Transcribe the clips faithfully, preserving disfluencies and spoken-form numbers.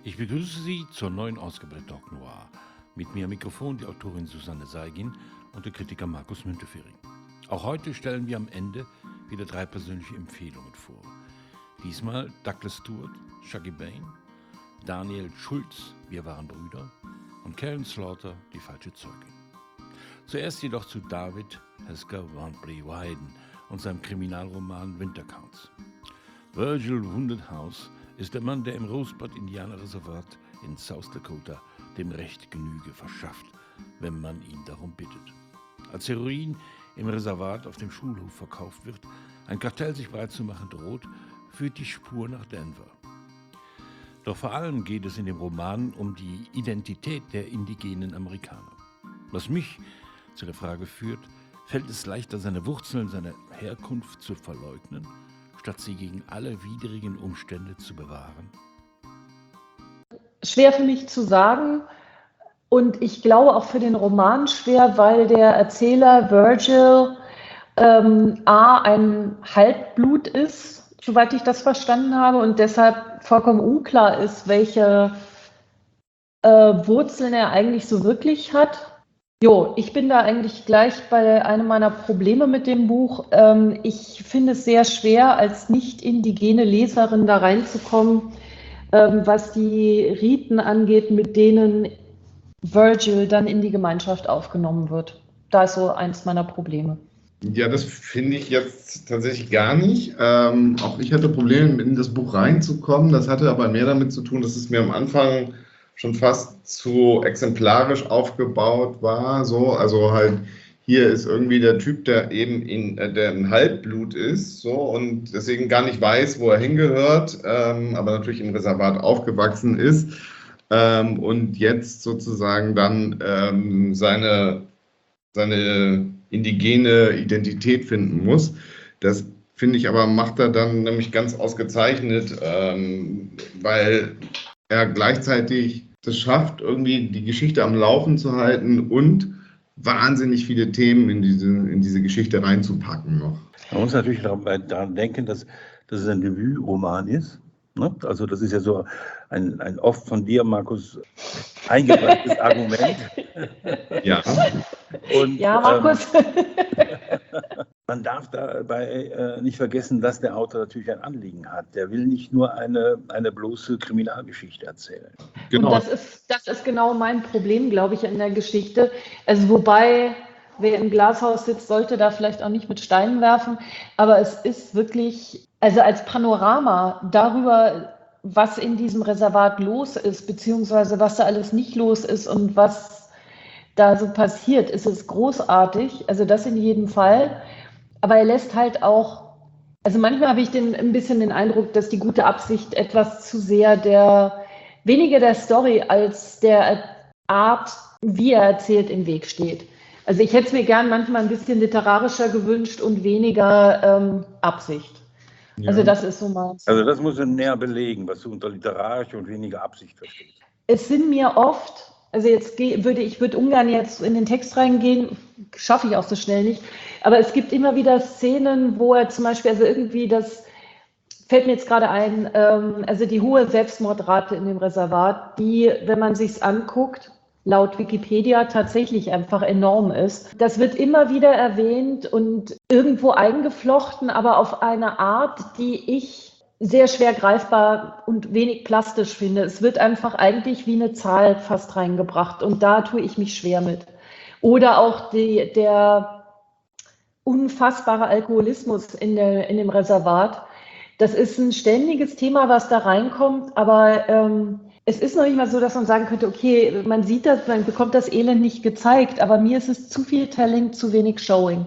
Ich begrüße Sie zur neuen Ausgabe der Talk Noir. Mit mir am Mikrofon die Autorin Susanne Seigin und der Kritiker Markus Müntefering. Auch heute stellen wir am Ende wieder drei persönliche Empfehlungen vor. Diesmal Douglas Stewart, Shuggie Bain, Daniel Schulz, Wir waren Brüder und Karen Slaughter, Die falsche Zeugin. Zuerst jedoch zu David Hesker Van Bree-Whedon und seinem Kriminalroman Winter Counts. Virgil Wounded House ist der Mann, der im Rosebud-Indianerreservat in South Dakota dem Recht Genüge verschafft, wenn man ihn darum bittet. Als Heroin im Reservat auf dem Schulhof verkauft wird, ein Kartell sich breit zu machen droht, führt die Spur nach Denver. Doch vor allem geht es in dem Roman um die Identität der indigenen Amerikaner. Was mich zu der Frage führt, fällt es leichter, seine Wurzeln, seine Herkunft zu verleugnen, statt sie gegen alle widrigen Umstände zu bewahren? Schwer für mich zu sagen und ich glaube auch für den Roman schwer, weil der Erzähler Virgil ähm, A, ein Halbblut ist, soweit ich das verstanden habe, und deshalb vollkommen unklar ist, welche äh, Wurzeln er eigentlich so wirklich hat. Jo, ich bin da eigentlich gleich bei einem meiner Probleme mit dem Buch. Ähm, ich finde es sehr schwer, als nicht indigene Leserin da reinzukommen, ähm, was die Riten angeht, mit denen Virgil dann in die Gemeinschaft aufgenommen wird. Da ist so eins meiner Probleme. Ja, das finde ich jetzt tatsächlich gar nicht. Ähm, auch ich hatte Probleme, in das Buch reinzukommen. Das hatte aber mehr damit zu tun, dass es mir am Anfang schon fast zu exemplarisch aufgebaut war. So, also halt, hier ist irgendwie der Typ, der eben in, äh, der ein Halbblut ist, so, und deswegen gar nicht weiß, wo er hingehört, ähm, aber natürlich im Reservat aufgewachsen ist ähm, und jetzt sozusagen dann ähm, seine, seine indigene Identität finden muss. Das finde ich aber, macht er dann nämlich ganz ausgezeichnet, ähm, weil er gleichzeitig das schafft, irgendwie die Geschichte am Laufen zu halten und wahnsinnig viele Themen in diese, in diese Geschichte reinzupacken noch. Man muss natürlich daran denken, dass, dass es ein Debütroman ist. Ne? Also das ist ja so ein, ein oft von dir, Markus, eingebrachtes Argument. Ja. Und, ja, Markus. Ähm, man darf dabei äh, nicht vergessen, dass der Autor natürlich ein Anliegen hat. Der will nicht nur eine, eine bloße Kriminalgeschichte erzählen. Genau. Und das ist, das ist genau mein Problem, glaube ich, in der Geschichte. Also wobei, wer im Glashaus sitzt, sollte da vielleicht auch nicht mit Steinen werfen. Aber es ist wirklich, also als Panorama darüber, was in diesem Reservat los ist, beziehungsweise was da alles nicht los ist und was da so passiert, ist es großartig. Also das in jedem Fall. Aber er lässt halt auch, also manchmal habe ich den, ein bisschen den Eindruck, dass die gute Absicht etwas zu sehr der, weniger der Story als der Art, wie er erzählt, im Weg steht. Also ich hätte es mir gern manchmal ein bisschen literarischer gewünscht und weniger ähm, Absicht. Ja. Also das ist so meins. Also das musst du näher belegen, was du unter literarisch und weniger Absicht verstehst. Es sind mir oft, also jetzt würde ich würde ungern jetzt in den Text reingehen, schaffe ich auch so schnell nicht, aber es gibt immer wieder Szenen, wo er zum Beispiel, also irgendwie das, fällt mir jetzt gerade ein, ähm, also die hohe Selbstmordrate in dem Reservat, die, wenn man sich's anguckt, laut Wikipedia tatsächlich einfach enorm ist. Das wird immer wieder erwähnt und irgendwo eingeflochten, aber auf eine Art, die ich sehr schwer greifbar und wenig plastisch finde. Es wird einfach eigentlich wie eine Zahl fast reingebracht und da tue ich mich schwer mit. Oder auch die, der unfassbare Alkoholismus in, der, in dem Reservat. Das ist ein ständiges Thema, was da reinkommt, aber ähm, es ist noch nicht mal so, dass man sagen könnte, okay, man sieht das, man bekommt das Elend nicht gezeigt, aber mir ist es zu viel Telling, zu wenig Showing.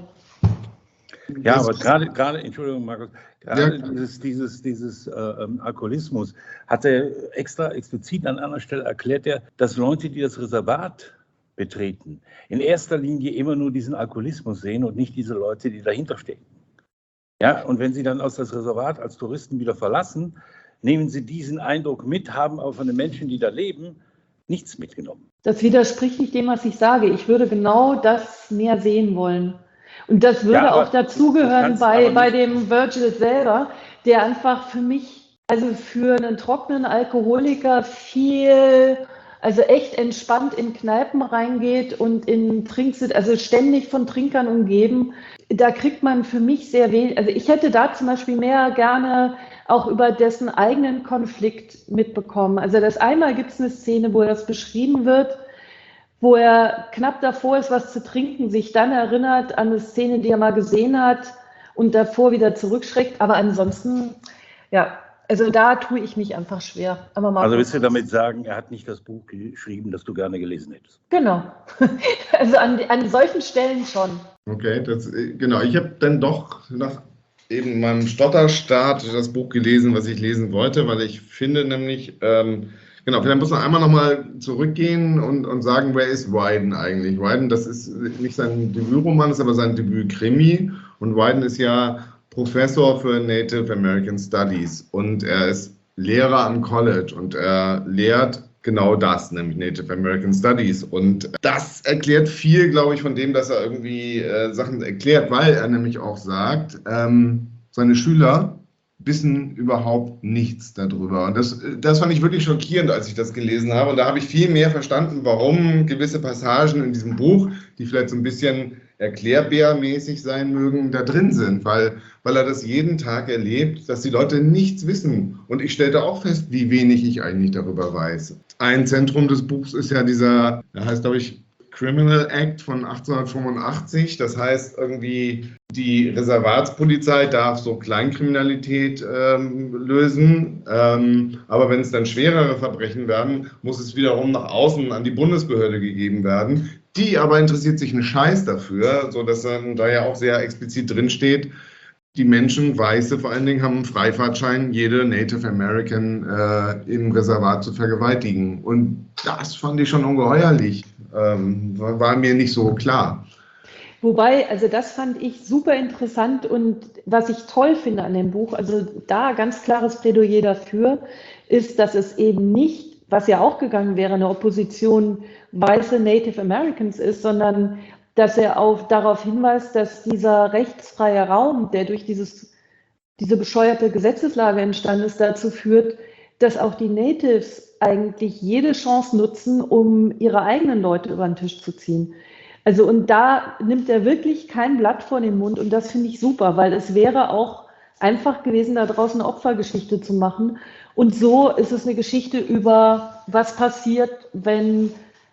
Ja, aber gerade, gerade, Entschuldigung, Markus, gerade ja. dieses, dieses, dieses äh, Alkoholismus hat er extra explizit an einer Stelle erklärt, er, dass Leute, die das Reservat betreten, in erster Linie immer nur diesen Alkoholismus sehen und nicht diese Leute, die dahinter stehen. Ja, und wenn sie dann aus das Reservat als Touristen wieder verlassen, nehmen sie diesen Eindruck mit, haben aber von den Menschen, die da leben, nichts mitgenommen. Das widerspricht nicht dem, was ich sage. Ich würde genau das mehr sehen wollen. Und das würde ja, auch dazugehören bei, bei dem Virgil selber, der einfach für mich Also für einen trockenen Alkoholiker viel, also echt entspannt in Kneipen reingeht und in Trinksitz, also ständig von Trinkern umgeben, da kriegt man für mich sehr wenig, also ich hätte da zum Beispiel mehr gerne auch über dessen eigenen Konflikt mitbekommen. Also das einmal gibt es eine Szene, wo das beschrieben wird, wo er knapp davor ist, was zu trinken, sich dann erinnert an eine Szene, die er mal gesehen hat und davor wieder zurückschreckt. Aber ansonsten, ja, also da tue ich mich einfach schwer. Aber mal Also willst du damit sagen, er hat nicht das Buch geschrieben, das du gerne gelesen hättest? Genau. Also an, an solchen Stellen schon. Okay, das, genau. Ich habe dann doch nach eben meinem Stotterstart das Buch gelesen, was ich lesen wollte, weil ich finde nämlich, ähm, genau, vielleicht muss man einmal nochmal zurückgehen und, und sagen, wer ist Wyden eigentlich? Wyden, das ist nicht sein Debütroman, das ist aber sein Debüt-Krimi. Und Wyden ist ja Professor für Native American Studies und er ist Lehrer am College und er lehrt genau das, nämlich Native American Studies. Und das erklärt viel, glaube ich, von dem, dass er irgendwie äh, Sachen erklärt, weil er nämlich auch sagt, ähm, seine Schüler wissen überhaupt nichts darüber. Und das, das fand ich wirklich schockierend, als ich das gelesen habe. Und da habe ich viel mehr verstanden, warum gewisse Passagen in diesem Buch, die vielleicht so ein bisschen erklärbärmäßig sein mögen, da drin sind, weil, weil er das jeden Tag erlebt, dass die Leute nichts wissen. Und ich stellte auch fest, wie wenig ich eigentlich darüber weiß. Ein Zentrum des Buchs ist ja dieser, der heißt, glaube ich, Criminal Act von achtzehnhundertfünfundachtzig. Das heißt irgendwie, die Reservatspolizei darf so Kleinkriminalität ähm, lösen. Ähm, aber wenn es dann schwerere Verbrechen werden, muss es wiederum nach außen an die Bundesbehörde gegeben werden. Die aber interessiert sich einen Scheiß dafür, sodass dann da ja auch sehr explizit drinsteht, die Menschen, Weiße vor allen Dingen, haben einen Freifahrtschein, jede Native American äh, im Reservat zu vergewaltigen. Und das fand ich schon ungeheuerlich. Ähm, war, war mir nicht so klar. Wobei, also das fand ich super interessant und was ich toll finde an dem Buch, also da ganz klares Plädoyer dafür, ist, dass es eben nicht, was ja auch gegangen wäre, eine Opposition weiße Native Americans ist, sondern dass er auch darauf hinweist, dass dieser rechtsfreie Raum, der durch dieses, diese bescheuerte Gesetzeslage entstanden ist, dazu führt, dass auch die Natives eigentlich jede Chance nutzen, um ihre eigenen Leute über den Tisch zu ziehen. Also und da nimmt er wirklich kein Blatt vor den Mund und das finde ich super, weil es wäre auch einfach gewesen, da draußen eine Opfergeschichte zu machen. Und so ist es eine Geschichte über, was passiert, wenn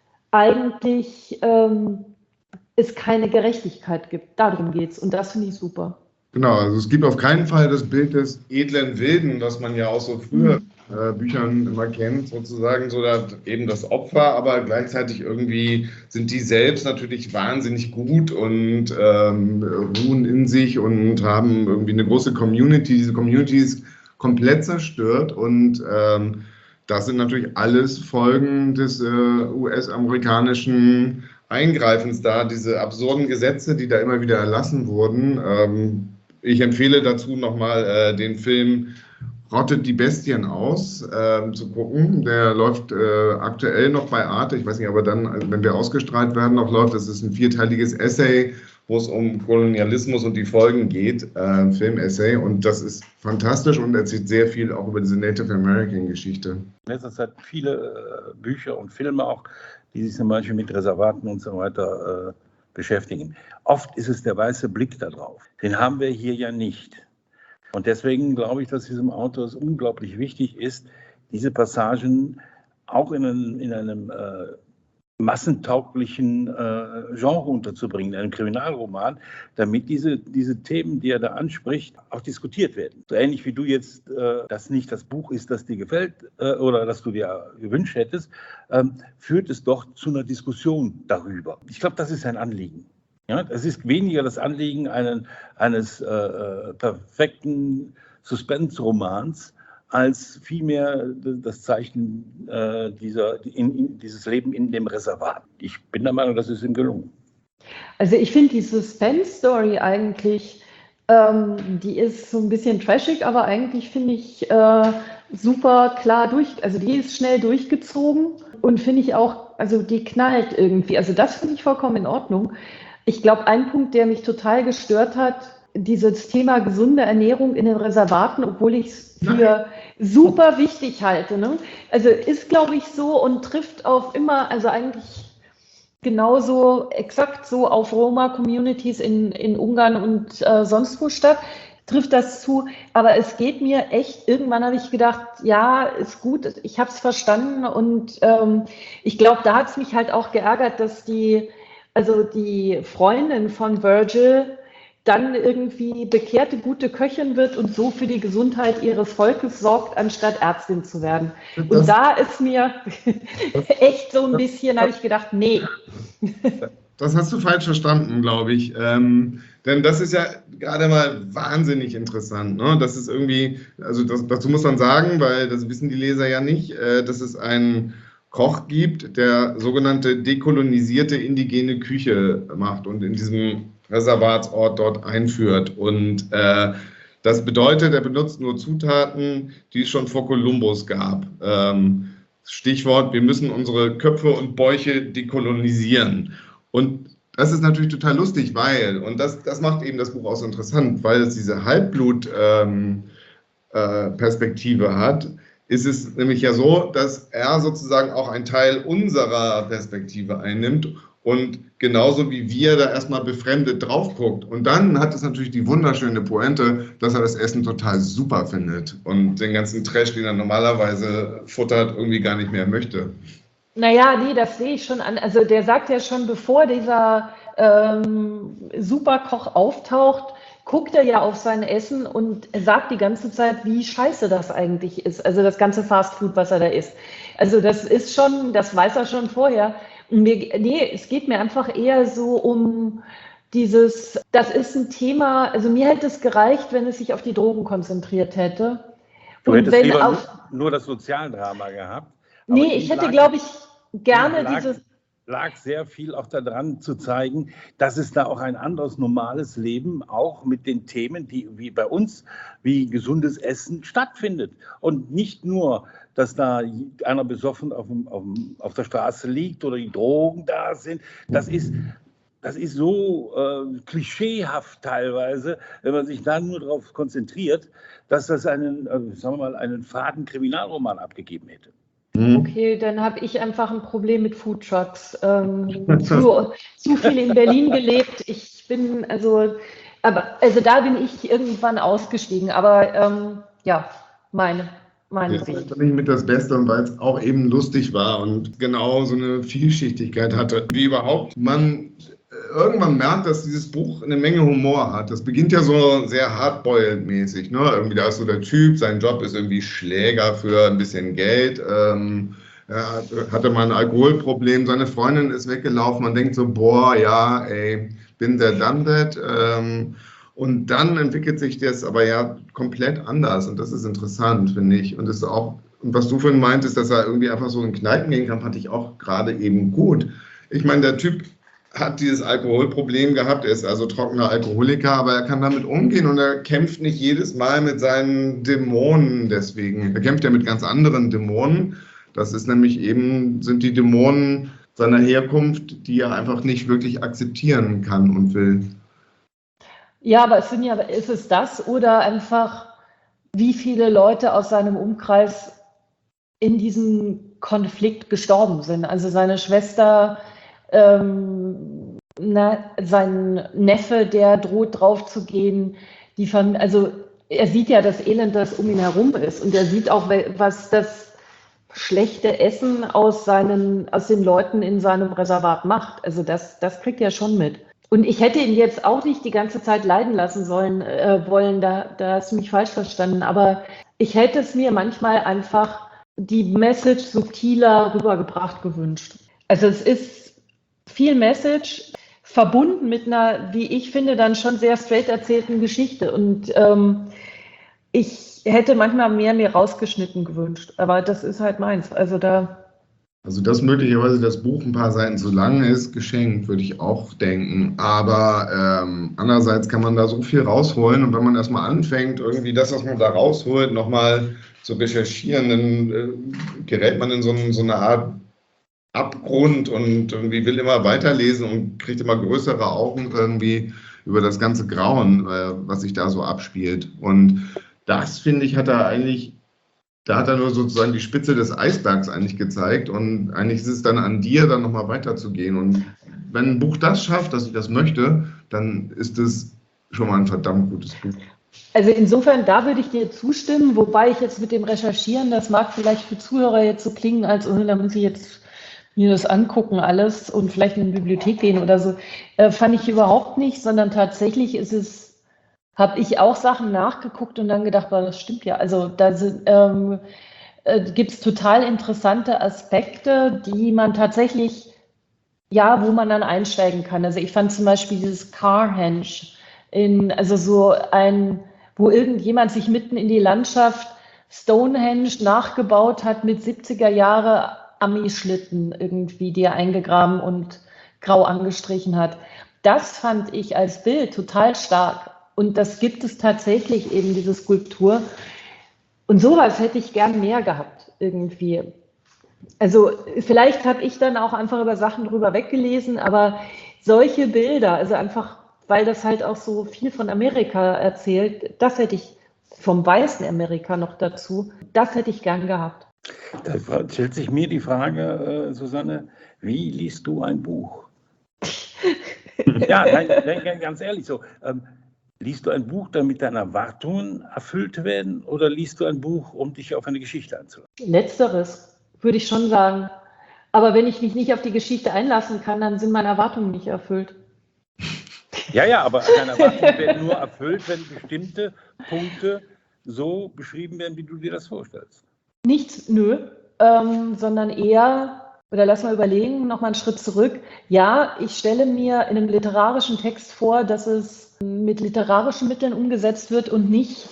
eigentlich ähm, es keine Gerechtigkeit gibt. Darum geht es und das finde ich super. Genau, also es gibt auf keinen Fall das Bild des edlen Wilden, das man ja aus so früher äh, Büchern immer kennt, sozusagen, so dass eben das Opfer, aber gleichzeitig irgendwie sind die selbst natürlich wahnsinnig gut und ähm, ruhen in sich und haben irgendwie eine große Community. Diese Community ist komplett zerstört und ähm, das sind natürlich alles Folgen des äh, U S-amerikanischen Eingreifens da, diese absurden Gesetze, die da immer wieder erlassen wurden. Ähm, ich empfehle dazu nochmal äh, den Film Rottet die Bestien aus äh, zu gucken. Der läuft äh, aktuell noch bei Arte. Ich weiß nicht, aber dann, wenn wir ausgestrahlt werden, noch läuft. Das ist ein vierteiliges Essay, wo es um Kolonialismus und die Folgen geht, äh, ein Film-Essay. Und das ist fantastisch und erzählt sehr viel auch über diese Native American-Geschichte. In letzter Zeit viele äh, Bücher und Filme auch, die sich zum Beispiel mit Reservaten und so weiter äh, beschäftigen. Oft ist es der weiße Blick darauf. Den haben wir hier ja nicht. Und deswegen glaube ich, dass diesem Autor es unglaublich wichtig ist, diese Passagen auch in einem, in einem äh, massentauglichen äh, Genre unterzubringen, in einem Kriminalroman, damit diese, diese Themen, die er da anspricht, auch diskutiert werden. So ähnlich wie du jetzt, äh, das nicht das Buch ist, das dir gefällt äh, oder das du dir gewünscht hättest, ähm, führt es doch zu einer Diskussion darüber. Ich glaube, das ist ein Anliegen. Ja, es ist weniger das Anliegen einen, eines äh, perfekten Suspense-Romans, als vielmehr das Zeichen äh, dieser, in, in, dieses Leben in dem Reservat. Ich bin der Meinung, das ist ihm gelungen. Also ich finde die Suspense-Story eigentlich, ähm, die ist so ein bisschen trashig, aber eigentlich finde ich äh, super klar durch, also die ist schnell durchgezogen und finde ich auch, also die knallt irgendwie. Also das finde ich vollkommen in Ordnung. Ich glaube, ein Punkt, der mich total gestört hat, dieses Thema gesunde Ernährung in den Reservaten, obwohl ich es für super wichtig halte. Ne? Also ist, glaube ich, so und trifft auf immer, also eigentlich genauso, exakt so auf Roma-Communities in, in Ungarn und äh, sonst wo statt, trifft das zu. Aber es geht mir echt, irgendwann habe ich gedacht, ja, ist gut, ich habe es verstanden und ähm, ich glaube, da hat es mich halt auch geärgert, dass die, also die Freundin von Virgil dann irgendwie bekehrte gute Köchin wird und so für die Gesundheit ihres Volkes sorgt, anstatt Ärztin zu werden. Und das, da ist mir echt so ein bisschen, habe ich gedacht, nee. Das hast du falsch verstanden, glaube ich. Ähm, denn das ist ja gerade mal wahnsinnig interessant. Ne? Das ist irgendwie, also das, dazu muss man sagen, weil das wissen die Leser ja nicht, äh, dass es einen Koch gibt, der sogenannte dekolonisierte indigene Küche macht und in diesem Reservatsort dort einführt. Und äh, das bedeutet, er benutzt nur Zutaten, die es schon vor Kolumbus gab. Ähm, Stichwort, wir müssen unsere Köpfe und Bäuche dekolonisieren. Und das ist natürlich total lustig, weil, und das, das macht eben das Buch auch so interessant, weil es diese Halbblut-Perspektive ähm, äh, hat, ist es nämlich ja so, dass er sozusagen auch einen Teil unserer Perspektive einnimmt und genauso wie wir da erstmal befremdet drauf guckt. Und dann hat es natürlich die wunderschöne Pointe, dass er das Essen total super findet und den ganzen Trash, den er normalerweise futtert, irgendwie gar nicht mehr möchte. Naja, nee, das sehe ich schon an. Also der sagt ja schon, bevor dieser ähm, Superkoch auftaucht, guckt er ja auf sein Essen und sagt die ganze Zeit, wie scheiße das eigentlich ist. Also das ganze Fastfood, was er da isst. Also das ist schon, das weiß er schon vorher. Und mir, nee, es geht mir einfach eher so um dieses, das ist ein Thema, also mir hätte es gereicht, wenn es sich auf die Drogen konzentriert hätte. Du und hättest wenn lieber auf, nur, nur das Sozialdrama gehabt. Nee, ich hätte, glaube ich, gerne lag, dieses... lag sehr viel auch daran zu zeigen, dass es da auch ein anderes normales Leben auch mit den Themen, die wie bei uns, wie gesundes Essen stattfindet. Und nicht nur, dass da einer besoffen auf, dem, auf, dem, auf der Straße liegt oder die Drogen da sind. Das ist... Das ist so äh, klischeehaft teilweise, wenn man sich dann nur darauf konzentriert, dass das einen, äh, sagen wir mal, einen faden Kriminalroman abgegeben hätte. Okay, dann habe ich einfach ein Problem mit Foodtrucks. Ähm, zu, zu viel in Berlin gelebt. Ich bin, also, aber, also da bin ich irgendwann ausgestiegen. Aber ähm, ja, meine, meine ja, Sicht. Das ist nicht mit das Beste und weil es auch eben lustig war und genau so eine Vielschichtigkeit hatte. Wie überhaupt man irgendwann merkt, dass dieses Buch eine Menge Humor hat. Das beginnt ja so sehr hardboiled-mäßig. Ne? Irgendwie da ist so der Typ, sein Job ist irgendwie Schläger für ein bisschen Geld. Ähm, er hatte mal ein Alkoholproblem, seine Freundin ist weggelaufen. Man denkt so, boah, ja, ey, bin der done that. Ähm, und dann entwickelt sich das aber ja komplett anders. Und das ist interessant, finde ich. Und das ist auch, und was du vorhin meintest, dass er irgendwie einfach so in Kneipen gehen kann, fand ich auch gerade eben gut. Ich meine, der Typ hat dieses Alkoholproblem gehabt, er ist also trockener Alkoholiker, aber er kann damit umgehen und er kämpft nicht jedes Mal mit seinen Dämonen deswegen. Er kämpft ja mit ganz anderen Dämonen. Das ist nämlich eben, sind die Dämonen seiner Herkunft, die er einfach nicht wirklich akzeptieren kann und will. Ja, aber es sind ja, ist es das oder einfach, wie viele Leute aus seinem Umkreis in diesem Konflikt gestorben sind? Also seine Schwester, Ähm, na, sein Neffe, der droht drauf zu gehen, die Fam- also er sieht ja das Elend, das um ihn herum ist und er sieht auch, was das schlechte Essen aus, seinen, aus den Leuten in seinem Reservat macht. Also das, das kriegt er schon mit. Und ich hätte ihn jetzt auch nicht die ganze Zeit leiden lassen sollen, äh, wollen, da, da hast du mich falsch verstanden, aber ich hätte es mir manchmal einfach die Message subtiler rübergebracht gewünscht. Also es ist viel Message, verbunden mit einer, wie ich finde, dann schon sehr straight erzählten Geschichte. Und ähm, ich hätte manchmal mehr mir rausgeschnitten gewünscht, aber das ist halt meins. Also da. Also dass möglicherweise das Buch ein paar Seiten zu lang ist, geschenkt, würde ich auch denken. Aber ähm, andererseits kann man da so viel rausholen und wenn man erstmal anfängt, irgendwie das, was man da rausholt, nochmal zu recherchieren, dann äh, gerät man in so, so eine Art Abgrund und irgendwie will immer weiterlesen und kriegt immer größere Augen irgendwie. über das ganze Grauen, äh, was sich da so abspielt. Und das, finde ich, hat er eigentlich, da hat er nur sozusagen die Spitze des Eisbergs eigentlich gezeigt und eigentlich ist es dann an dir, dann nochmal weiterzugehen. Und wenn ein Buch das schafft, dass ich das möchte, dann ist es schon mal ein verdammt gutes Buch. Also insofern, da würde ich dir zustimmen, wobei ich jetzt mit dem Recherchieren, das mag vielleicht für Zuhörer jetzt so klingen, als oh, da muss ich jetzt mir das angucken alles und vielleicht in die Bibliothek gehen oder so, äh, fand ich überhaupt nicht, sondern tatsächlich ist es, habe ich auch Sachen nachgeguckt und dann gedacht, boah, das stimmt ja. Also da sind, ähm, äh, gibt es total interessante Aspekte, die man tatsächlich, ja, wo man dann einsteigen kann. Also ich fand zum Beispiel dieses Carhenge, in, also so ein, wo irgendjemand sich mitten in die Landschaft Stonehenge nachgebaut hat mit siebziger Jahre Ami-Schlitten irgendwie, die er eingegraben und grau angestrichen hat. Das fand ich als Bild total stark. Und das gibt es tatsächlich eben, diese Skulptur. Und sowas hätte ich gern mehr gehabt irgendwie. Also vielleicht habe ich dann auch einfach über Sachen drüber weggelesen, aber solche Bilder, also einfach, weil das halt auch so viel von Amerika erzählt, das hätte ich vom weißen Amerika noch dazu, das hätte ich gern gehabt. Da stellt sich mir die Frage, äh, Susanne, wie liest du ein Buch? Ja, nein, nein, ganz ehrlich so. Ähm, liest du ein Buch, damit deine Erwartungen erfüllt werden, oder liest du ein Buch, um dich auf eine Geschichte einzulassen? Letzteres, würde ich schon sagen. Aber wenn ich mich nicht auf die Geschichte einlassen kann, dann sind meine Erwartungen nicht erfüllt. Ja, ja, aber deine Erwartungen werden nur erfüllt, wenn bestimmte Punkte so beschrieben werden, wie du dir das vorstellst. Nichts, nö, ähm, sondern eher, oder lass mal überlegen, nochmal einen Schritt zurück. Ja, ich stelle mir in einem literarischen Text vor, dass es mit literarischen Mitteln umgesetzt wird und nicht,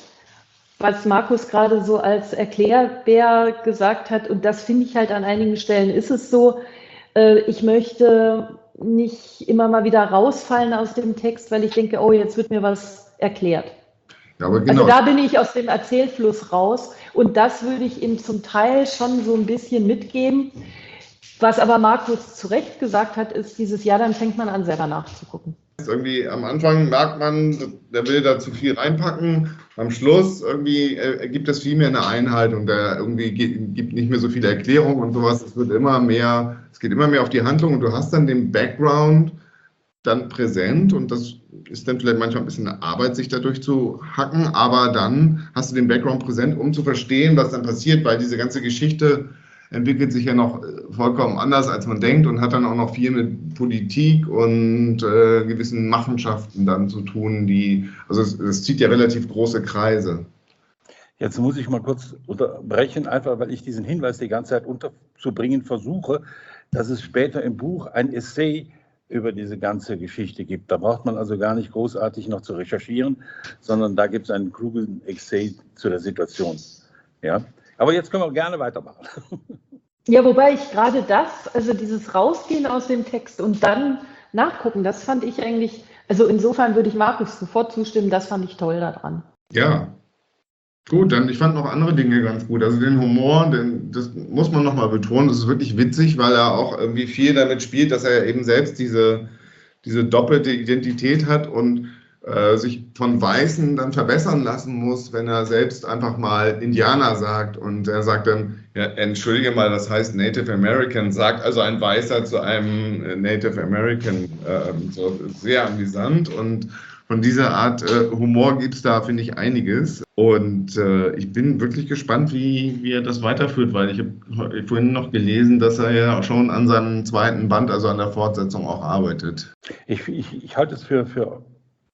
was Markus gerade so als Erklärbär gesagt hat. Und das finde ich halt an einigen Stellen ist es so. Äh, ich möchte nicht immer mal wieder rausfallen aus dem Text, weil ich denke, oh, jetzt wird mir was erklärt. Ja, aber genau. Also da bin ich aus dem Erzählfluss raus und das würde ich ihm zum Teil schon so ein bisschen mitgeben. Was aber Markus zu Recht gesagt hat, ist dieses Jahr, dann fängt man an, selber nachzugucken. Irgendwie am Anfang merkt man, der will da zu viel reinpacken. Am Schluss irgendwie äh, gibt es viel mehr eine Einhaltung. Der irgendwie gibt, gibt nicht mehr so viele Erklärungen und sowas. Es wird immer mehr, es geht immer mehr auf die Handlung und du hast dann den Background dann präsent und das ist dann vielleicht manchmal ein bisschen eine Arbeit, sich dadurch zu hacken, aber dann hast du den Background präsent, um zu verstehen, was dann passiert, weil diese ganze Geschichte entwickelt sich ja noch vollkommen anders, als man denkt und hat dann auch noch viel mit Politik und äh, gewissen Machenschaften dann zu tun, die, also es, es zieht ja relativ große Kreise. Jetzt muss ich mal kurz unterbrechen, einfach weil ich diesen Hinweis die ganze Zeit unterzubringen versuche, dass es später im Buch ein Essay über diese ganze Geschichte gibt. Da braucht man also gar nicht großartig noch zu recherchieren, sondern da gibt es einen klugen Essay zu der Situation. Ja? Aber jetzt können wir gerne weitermachen. Ja, wobei ich gerade das, also dieses Rausgehen aus dem Text und dann nachgucken, das fand ich eigentlich, also insofern würde ich Markus sofort zustimmen, das fand ich toll daran. Ja, gut, dann ich fand noch andere Dinge ganz gut. Also den Humor, den, das muss man nochmal betonen, das ist wirklich witzig, weil er auch irgendwie viel damit spielt, dass er eben selbst diese, diese doppelte Identität hat und äh, sich von Weißen dann verbessern lassen muss, wenn er selbst einfach mal Indianer sagt und er sagt dann, ja, entschuldige mal, das heißt Native American, sagt also ein Weißer zu einem Native American, äh, so sehr amüsant und von dieser Art äh, Humor gibt es da, finde ich, einiges. Und äh, ich bin wirklich gespannt, wie, wie er das weiterführt, weil ich habe vorhin noch gelesen, dass er ja schon an seinem zweiten Band, also an der Fortsetzung auch arbeitet. Ich, ich, ich halte es für, für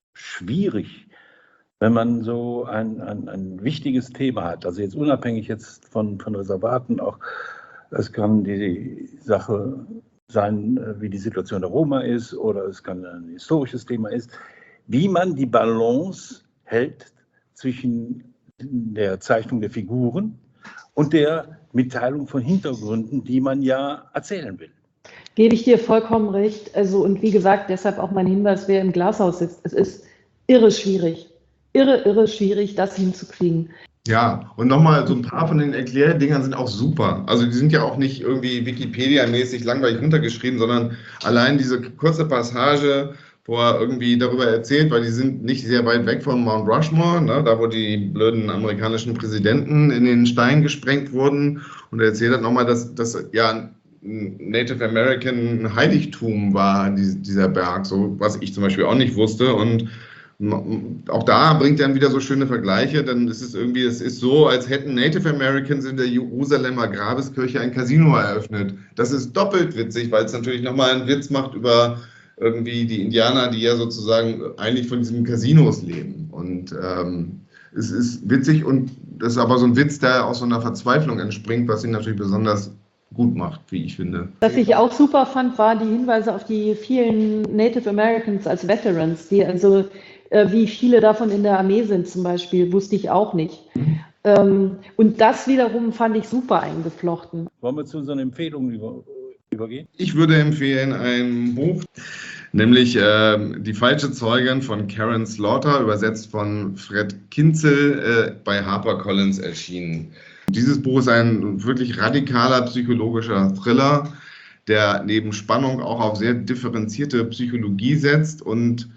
schwierig, wenn man so ein, ein, ein wichtiges Thema hat. Also jetzt unabhängig jetzt von, von Reservaten, auch es kann die Sache sein, wie die Situation der Roma ist oder es kann ein historisches Thema ist, wie man die Balance hält zwischen der Zeichnung der Figuren und der Mitteilung von Hintergründen, die man ja erzählen will. Gebe ich dir vollkommen recht. Also und wie gesagt, deshalb auch mein Hinweis, wer im Glashaus sitzt. Es ist irre schwierig, irre, irre schwierig, das hinzukriegen. Ja, und nochmal, so ein paar von den Erklärdingern sind auch super. Also die sind ja auch nicht irgendwie Wikipedia-mäßig langweilig runtergeschrieben, sondern allein diese kurze Passage, wo er irgendwie darüber erzählt, weil die sind nicht sehr weit weg von Mount Rushmore, ne, da wo die blöden amerikanischen Präsidenten in den Stein gesprengt wurden. Und er erzählt dann nochmal, dass das ja ein Native American Heiligtum war, dieser Berg, so was ich zum Beispiel auch nicht wusste. Und auch da bringt er dann wieder so schöne Vergleiche, dann ist es irgendwie, es ist so, als hätten Native Americans in der Jerusalemer Grabeskirche ein Casino eröffnet. Das ist doppelt witzig, weil es natürlich nochmal einen Witz macht über irgendwie die Indianer, die ja sozusagen eigentlich von diesen Casinos leben. Und ähm, es ist witzig und das ist aber so ein Witz, der aus so einer Verzweiflung entspringt, was ihn natürlich besonders gut macht, wie ich finde. Was ich auch super fand, war die Hinweise auf die vielen Native Americans als Veterans, die also äh, wie viele davon in der Armee sind zum Beispiel, wusste ich auch nicht. Mhm. Ähm, und das wiederum fand ich super eingeflochten. Wollen wir zu unseren Empfehlungen über, übergehen? Ich würde empfehlen ein Buch, nämlich äh, Die falsche Zeugin von Karen Slaughter, übersetzt von Fred Kinzel, äh, bei HarperCollins erschienen. Dieses Buch ist ein wirklich radikaler psychologischer Thriller, der neben Spannung auch auf sehr differenzierte Psychologie setzt und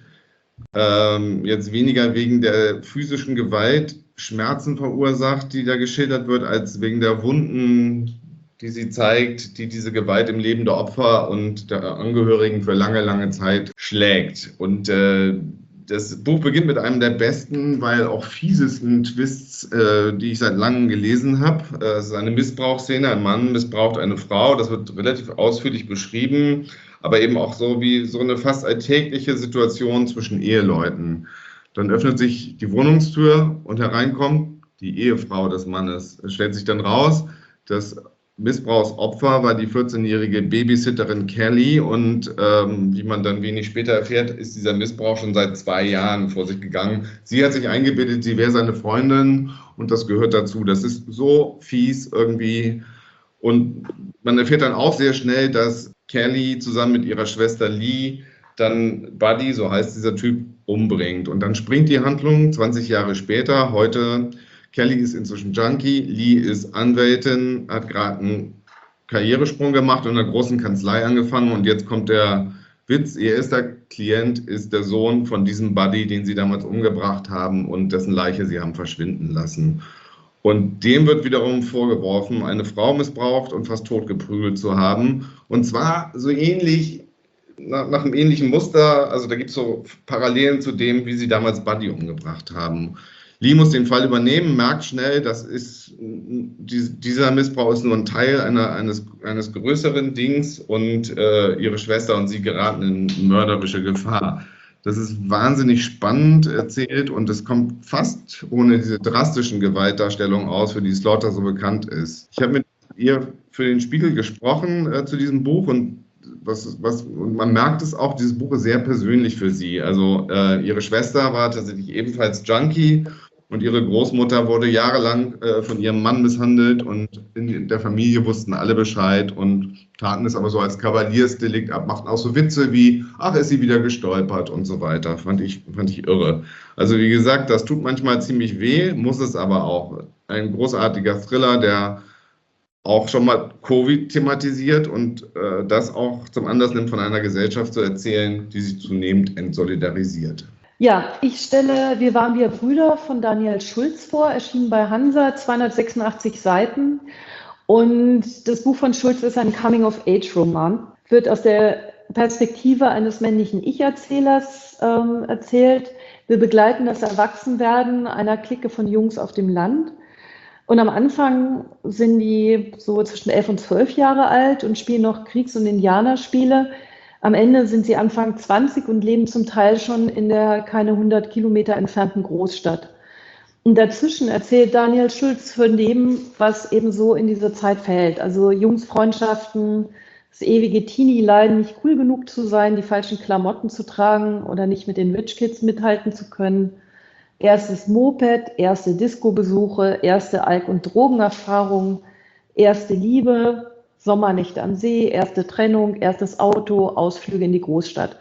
ähm, jetzt weniger wegen der physischen Gewalt Schmerzen verursacht, die da geschildert wird, als wegen der Wunden, die sie zeigt, die diese Gewalt im Leben der Opfer und der Angehörigen für lange, lange Zeit schlägt. Und äh, das Buch beginnt mit einem der besten, weil auch fiesesten Twists, äh, die ich seit langem gelesen habe. Äh, es ist eine Missbrauchsszene, ein Mann missbraucht eine Frau, das wird relativ ausführlich beschrieben, aber eben auch so wie so eine fast alltägliche Situation zwischen Eheleuten. Dann öffnet sich die Wohnungstür und hereinkommt die Ehefrau des Mannes. Es stellt sich dann raus, dass Missbrauchsopfer war die vierzehnjährige Babysitterin Kelly und ähm, wie man dann wenig später erfährt, ist dieser Missbrauch schon seit zwei Jahren vor sich gegangen. Sie hat sich eingebildet, sie wäre seine Freundin und das gehört dazu. Das ist so fies irgendwie und man erfährt dann auch sehr schnell, dass Kelly zusammen mit ihrer Schwester Lee dann Buddy, so heißt dieser Typ, umbringt. Und dann springt die Handlung zwanzig Jahre später, heute. Kelly ist inzwischen Junkie, Lee ist Anwältin, hat gerade einen Karrieresprung gemacht und in einer großen Kanzlei angefangen und jetzt kommt der Witz, ihr erster Klient ist der Sohn von diesem Buddy, den sie damals umgebracht haben und dessen Leiche sie haben verschwinden lassen. Und dem wird wiederum vorgeworfen, eine Frau missbraucht und fast totgeprügelt zu haben. Und zwar so ähnlich, nach, nach einem ähnlichen Muster, also da gibt es so Parallelen zu dem, wie sie damals Buddy umgebracht haben. Lee muss den Fall übernehmen, merkt schnell, das ist, dieser Missbrauch ist nur ein Teil einer, eines, eines größeren Dings und äh, ihre Schwester und sie geraten in mörderische Gefahr. Das ist wahnsinnig spannend erzählt und es kommt fast ohne diese drastischen Gewaltdarstellungen aus, für die Slaughter so bekannt ist. Ich habe mit ihr für den Spiegel gesprochen äh, zu diesem Buch und Was, was, und man merkt es auch, dieses Buch ist sehr persönlich für sie. Also äh, ihre Schwester war tatsächlich ebenfalls Junkie und ihre Großmutter wurde jahrelang äh, von ihrem Mann misshandelt und in der Familie wussten alle Bescheid und taten es aber so als Kavaliersdelikt ab, machten auch so Witze wie, ach, ist sie wieder gestolpert und so weiter. Fand ich, fand ich irre. Also wie gesagt, das tut manchmal ziemlich weh, muss es aber auch. Ein großartiger Thriller, der auch schon mal Covid thematisiert und äh, das auch zum Anlass nimmt, von einer Gesellschaft zu erzählen, die sich zunehmend entsolidarisiert. Ja, ich stelle Wir waren wir Brüder von Daniel Schulz vor, erschienen bei Hansa, zweihundertsechsundachtzig Seiten. Und das Buch von Schulz ist ein Coming-of-Age-Roman, wird aus der Perspektive eines männlichen Ich-Erzählers ähm, erzählt. Wir begleiten das Erwachsenwerden einer Clique von Jungs auf dem Land. Und am Anfang sind die so zwischen elf und zwölf Jahre alt und spielen noch Kriegs- und Indianerspiele. Am Ende sind sie Anfang zwanzig und leben zum Teil schon in der keine hundert Kilometer entfernten Großstadt. Und dazwischen erzählt Daniel Schulz von dem, was eben so in dieser Zeit verhält. Also Jungsfreundschaften, das ewige Teenie-Leiden, nicht cool genug zu sein, die falschen Klamotten zu tragen oder nicht mit den Rich Kids mithalten zu können. Erstes Moped, erste Disco-Besuche, erste Alk- und Drogenerfahrung, erste Liebe, Sommernächte am See, erste Trennung, erstes Auto, Ausflüge in die Großstadt.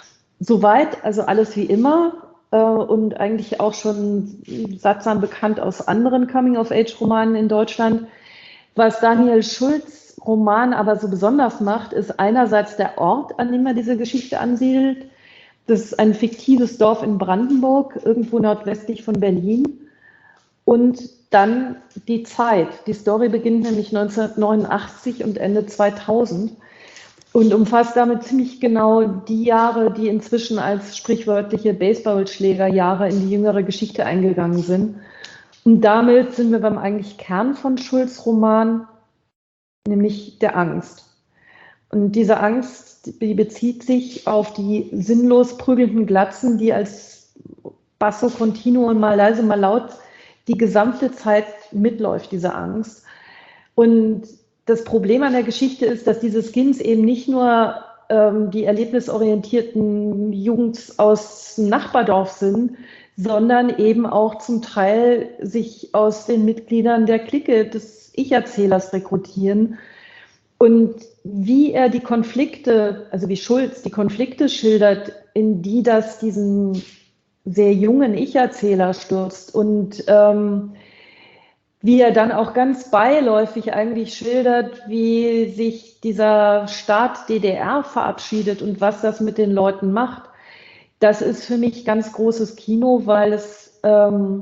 Soweit also alles wie immer äh, und eigentlich auch schon sattsam bekannt aus anderen Coming-of-Age-Romanen in Deutschland. Was Daniel Schulz Roman aber so besonders macht, ist einerseits der Ort, an dem er diese Geschichte ansiedelt. Das ist ein fiktives Dorf in Brandenburg, irgendwo nordwestlich von Berlin. Und dann die Zeit. Die Story beginnt nämlich neunzehnhundertneunundachtzig und endet zweitausend und umfasst damit ziemlich genau die Jahre, die inzwischen als sprichwörtliche Baseballschlägerjahre in die jüngere Geschichte eingegangen sind. Und damit sind wir beim eigentlich Kern von Schulz' Roman, nämlich der Angst. Und diese Angst, die bezieht sich auf die sinnlos prügelnden Glatzen, die als Basso continuo und mal leise, mal laut die gesamte Zeit mitläuft, diese Angst. Und das Problem an der Geschichte ist, dass diese Skins eben nicht nur ähm, die erlebnisorientierten Jungs aus dem Nachbardorf sind, sondern eben auch zum Teil sich aus den Mitgliedern der Clique des Ich-Erzählers rekrutieren. Und wie er die Konflikte, also wie Schulz die Konflikte schildert, in die das diesen sehr jungen Ich-Erzähler stürzt und ähm, wie er dann auch ganz beiläufig eigentlich schildert, wie sich dieser Staat D D R verabschiedet und was das mit den Leuten macht. Das ist für mich ganz großes Kino, weil es ähm,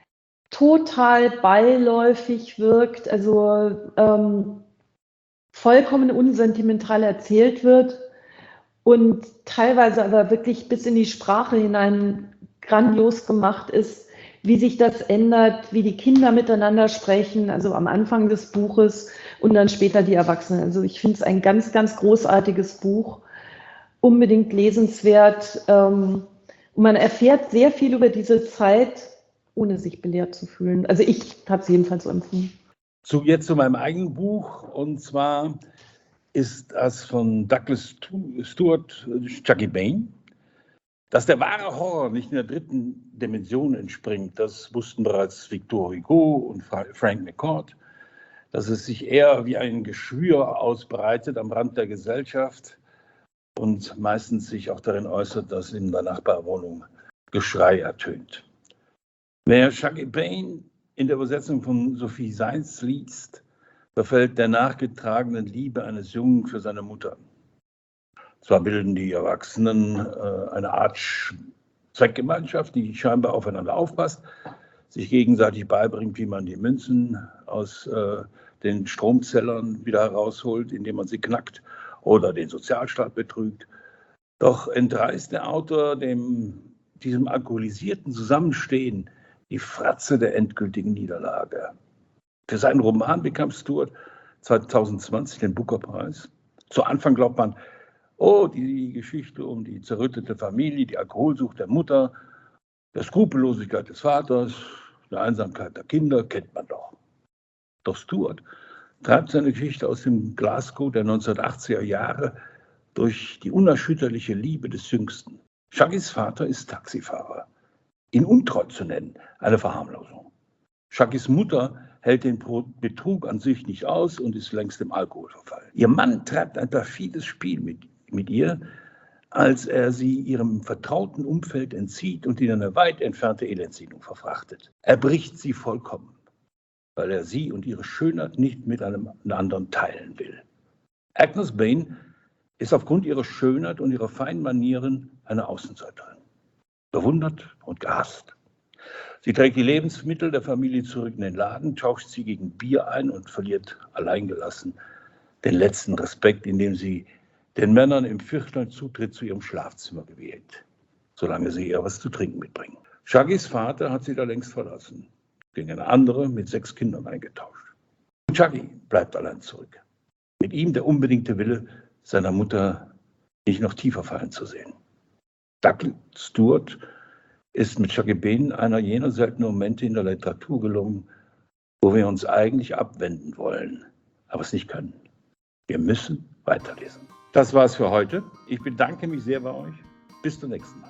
total beiläufig wirkt, also ähm, vollkommen unsentimental erzählt wird und teilweise aber wirklich bis in die Sprache hinein grandios gemacht ist, wie sich das ändert, wie die Kinder miteinander sprechen, also am Anfang des Buches und dann später die Erwachsenen. Also ich finde es ein ganz, ganz großartiges Buch, unbedingt lesenswert. Und man erfährt sehr viel über diese Zeit, ohne sich belehrt zu fühlen. Also ich habe es jedenfalls so empfunden. So, jetzt zu meinem eigenen Buch, und zwar ist das von Douglas Stuart, Chucky Bane. Dass der wahre Horror nicht in der dritten Dimension entspringt, das wussten bereits Victor Hugo und Frank McCourt. Dass es sich eher wie ein Geschwür ausbreitet am Rand der Gesellschaft und meistens sich auch darin äußert, dass in der Nachbarwohnung Geschrei ertönt. Wer Chucky Bane in der Übersetzung von Sophie Seitz liest, verfällt der nachgetragenen Liebe eines Jungen für seine Mutter. Zwar bilden die Erwachsenen äh, eine Art Zweckgemeinschaft, die scheinbar aufeinander aufpasst, sich gegenseitig beibringt, wie man die Münzen aus äh, den Stromzellern wieder herausholt, indem man sie knackt oder den Sozialstaat betrügt. Doch entreißt der Autor dem, diesem alkoholisierten Zusammenstehen die Fratze der endgültigen Niederlage. Für seinen Roman bekam Stuart zweitausendzwanzig den Booker-Preis. Zu Anfang glaubt man, oh, die Geschichte um die zerrüttete Familie, die Alkoholsucht der Mutter, der Skrupellosigkeit des Vaters, der Einsamkeit der Kinder, kennt man doch. Doch Stuart treibt seine Geschichte aus dem Glasgow der neunzehnhundertachtziger Jahre durch die unerschütterliche Liebe des Jüngsten. Chuckys Vater ist Taxifahrer. Ihn untreu zu nennen, eine Verharmlosung. Chuckys Mutter hält den Betrug an sich nicht aus und ist längst im Alkohol verfallen. Ihr Mann treibt ein perfides Spiel mit mit ihr, als er sie ihrem vertrauten Umfeld entzieht und in eine weit entfernte Elendssiedlung verfrachtet. Er bricht sie vollkommen, weil er sie und ihre Schönheit nicht mit einem anderen teilen will. Agnes Bane ist aufgrund ihrer Schönheit und ihrer feinen Manieren eine Außenseiterin, bewundert und gehasst. Sie trägt die Lebensmittel der Familie zurück in den Laden, tauscht sie gegen Bier ein und verliert alleingelassen den letzten Respekt, indem sie den Männern im Viertel Zutritt zu ihrem Schlafzimmer gewährt, solange sie ihr was zu trinken mitbringen. Chuckys Vater hat sie da längst verlassen, gegen eine andere mit sechs Kindern eingetauscht. Chucky bleibt allein zurück. Mit ihm der unbedingte Wille, seiner Mutter nicht noch tiefer fallen zu sehen. Douglas Stuart ist mit Chucky Bane einer jener seltenen Momente in der Literatur gelungen, wo wir uns eigentlich abwenden wollen, aber es nicht können. Wir müssen weiterlesen. Das war's für heute. Ich bedanke mich sehr bei euch. Bis zum nächsten Mal.